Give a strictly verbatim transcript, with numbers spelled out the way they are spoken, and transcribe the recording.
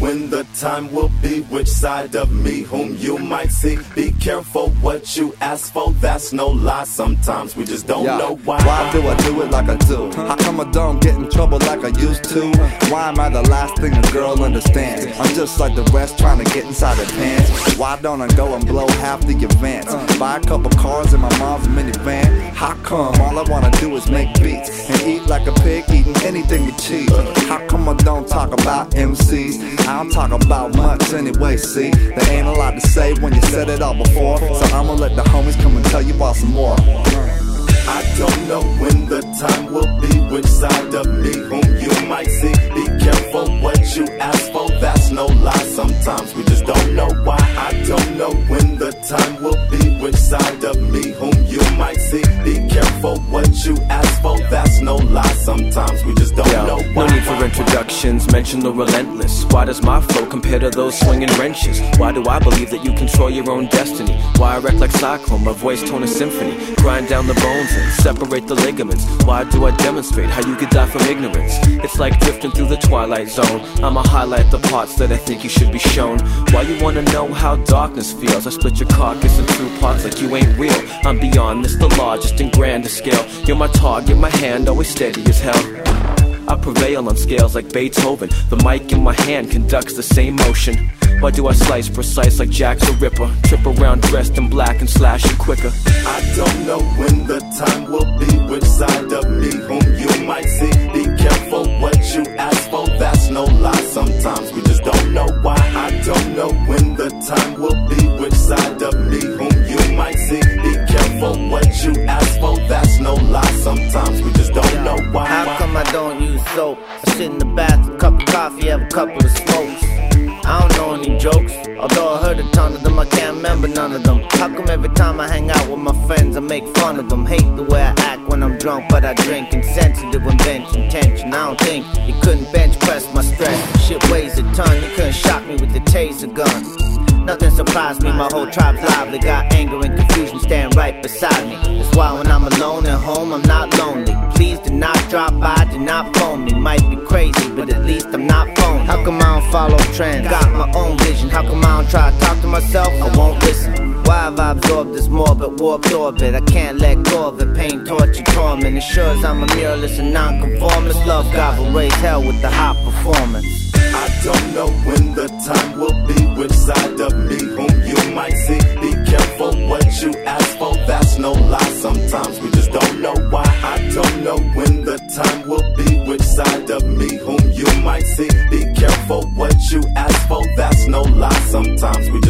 when the time will be, which side of me whom you might see. Be careful what you ask for, that's no lie. Sometimes we just don't yeah. know why. Why do I do it like I do? How come I don't get in trouble like I used to? Why am I the last thing a girl understands? I'm just like the rest trying to get inside her pants. Why don't I go and blow half the advance? Buy a couple cars in my mom's minivan. How come all I wanna do is make beats and eat like a pig eating anything with cheese? How come I don't talk about M Cs? I don't talk about much anyway, see? There ain't a lot to say when you said it all before, so I'ma let the homies come and tell you about some more. I don't know when the time will be, which side of me whom you might see. Be careful what you ask for, that's no lie. Sometimes we just don't know why. I don't know when the time will be, which side of me whom you might see. Be careful what you ask for, that's no lie. Sometimes we just don't Yo, know why. No need for introductions, mention the relentless. Why does my flow compare to those swinging wrenches? Why do I believe that you control your own destiny? Why I wreck like cyclone, my voice tone a symphony. Grind down the bones and separate the ligaments. Why do I demonstrate how you could die from ignorance? It's like drifting through the twilight zone. I'ma highlight the parts that I think you should be shown. Why you wanna know how darkness feels? I split your carcass in two parts like you ain't real. I'm beyond this, the largest and grandest scale. You're my target, my hand always steady as hell. I prevail on scales like Beethoven. The mic in my hand conducts the same motion. Why do I slice precise like Jack the Ripper? Trip around dressed in black and slash it quicker. I don't know when the time will be, which side of me whom you might see. Be careful what you ask for, that's no lie. Sometimes we just don't know why. I don't know when the time will be, which side of me whom you might see. Be careful what you ask for, that's no lie. Sometimes we just don't know why. How come I don't use soap? I sit in the bath, a cup of coffee, have a couple of smokes. I don't know any jokes, although I heard a ton of them, I can't remember none of them. How come every time I hang out with my friends I make fun of them? Hate the way I act when I'm drunk, but I drink. Insensitive when benching tension. I don't think you couldn't bench press my stress. Shit weighs a ton, you couldn't shock me with the taser gun. Nothing surprised me, my whole tribe's lively. Got anger and confusion staring right beside me. That's why when I'm alone at home I'm not lonely. Please do not drop by, do not phone me. Might be crazy, but at least I'm not phony. How come I don't follow trends? Got my own vision. How come I don't try to talk to myself? I won't listen. Why have I absorbed this morbid warped orbit? I can't let go of it, pain, torture, torment. It sure as I'm a mirrorless and non-conformist. Love God will raise hell with the hot performance. I don't know when the time will be, which side of me whom you might see. Be careful what you ask for, that's no lie. Sometimes we just don't know why. I don't know when the time will be, which side of me whom you might see. Be careful what you ask for, that's no lie. Sometimes we